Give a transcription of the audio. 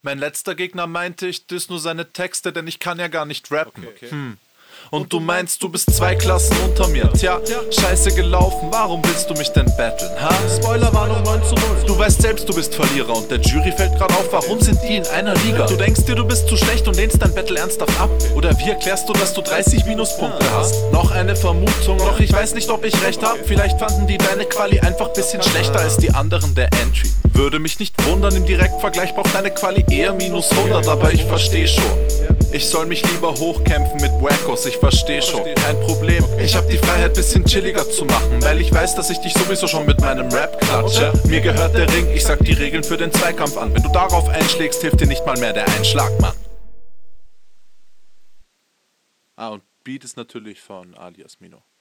Mein letzter Gegner meinte, ich diss nur seine Texte, denn ich kann ja gar nicht rappen. Und du meinst, du bist 2 Klassen unter mir. Tja, scheiße gelaufen, warum willst du mich denn battlen, ha? Spoilerwarnung 9:0. Du weißt selbst, du bist Verlierer und der Jury fällt grad auf, warum sind die in einer Liga? Du denkst dir, du bist zu schlecht und lehnst dein Battle ernsthaft ab? Oder wie erklärst du, dass du 30 Minuspunkte hast? Noch eine Vermutung, doch ich weiß nicht, ob ich recht hab. Vielleicht fanden die deine Quali einfach bisschen schlechter als die anderen der Entry. Würde mich nicht wundern, im Direktvergleich braucht deine Quali eher minus 100, aber ich versteh schon. Ich soll mich lieber hochkämpfen mit Wackos, ich versteh schon, kein Problem. Ich hab die Freiheit, bisschen chilliger zu machen, weil ich weiß, dass ich dich sowieso schon mit meinem Rap klatsche. Mir gehört der Ring, ich sag die Regeln für den Zweikampf an. Wenn du darauf einschlägst, hilft dir nicht mal mehr der Einschlag, Mann. Und Beat ist natürlich von Alias Mino.